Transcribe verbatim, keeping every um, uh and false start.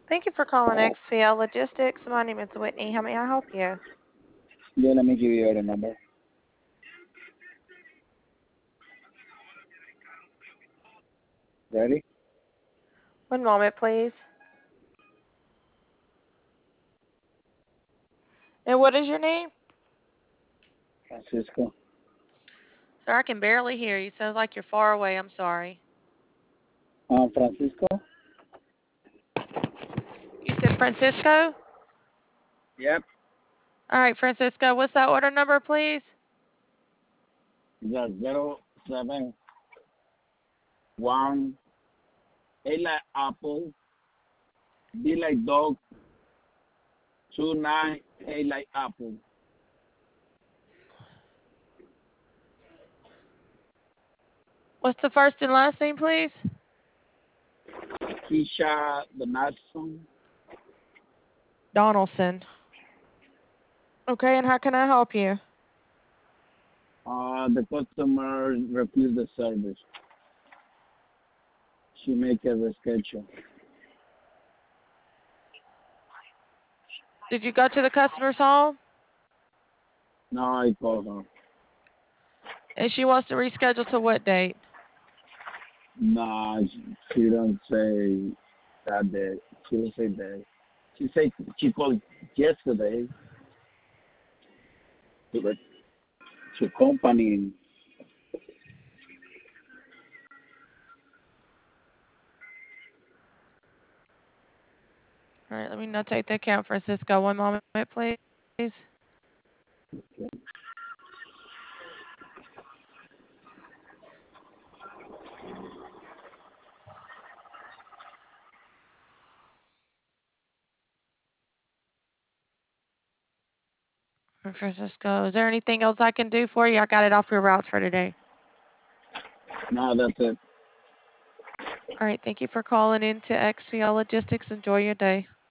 Thank you for calling X P L Logistics. My name is Whitney. How may I help you? Yeah, let me give you the number. Ready? One moment, please. And what is your name? Francisco. Sir, I can barely hear you. Sounds like you're far away. I'm sorry. Um, Francisco? You said Francisco? Yep. All right, Francisco. What's that order number, please? The zero seven one A like apple, D like dog, two nine A like apple. What's the first and last name, please? Keisha Donaldson. Donaldson. Okay, and how can I help you? Uh, the customer refused the service. She make a reschedule. Did you go to the customer's home? Now I call her. And she wants to reschedule to what date? Nah, she, she don't say that day. She don't say day. She say she called yesterday to the to company. All right, let me notate the account, Francisco. One moment, please. Francisco, is there anything else I can do for you? I got it off your routes for today. No, that's it. All right, thank you for calling in to X P L Logistics. Enjoy your day.